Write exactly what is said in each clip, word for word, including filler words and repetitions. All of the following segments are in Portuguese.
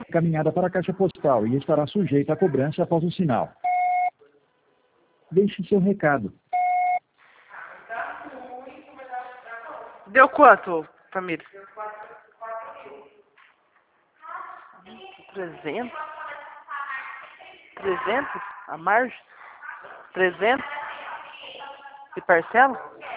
encaminhada para a caixa postal e estará sujeita à cobrança após o sinal. Deixe seu recado. Deu quanto, família? Trezentos? Trezentos? A margem? Trezentos? E parcela?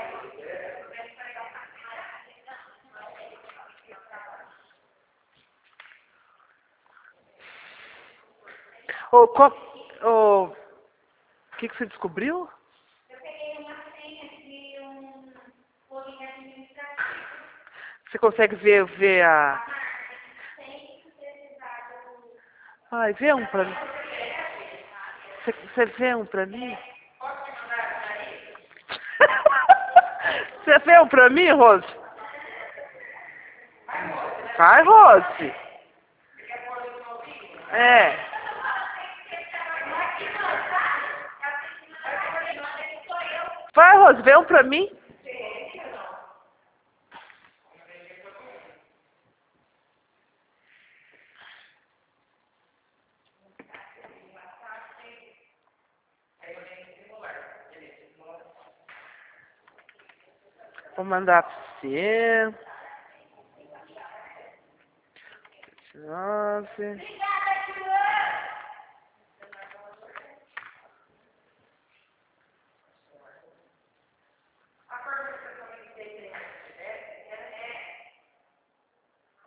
Ô, qual... Ô, o que que você descobriu? Eu peguei uma senha de um login administrativo. Você consegue ver, ver a... Ah, sem precisar do... Ai, vê um pra mim. Você, você vê um pra mim? Você vê um pra mim, Rose? Vai, Rose. É. Vai, Rose, vê um pra mim. Vou mandar pra você. Nove.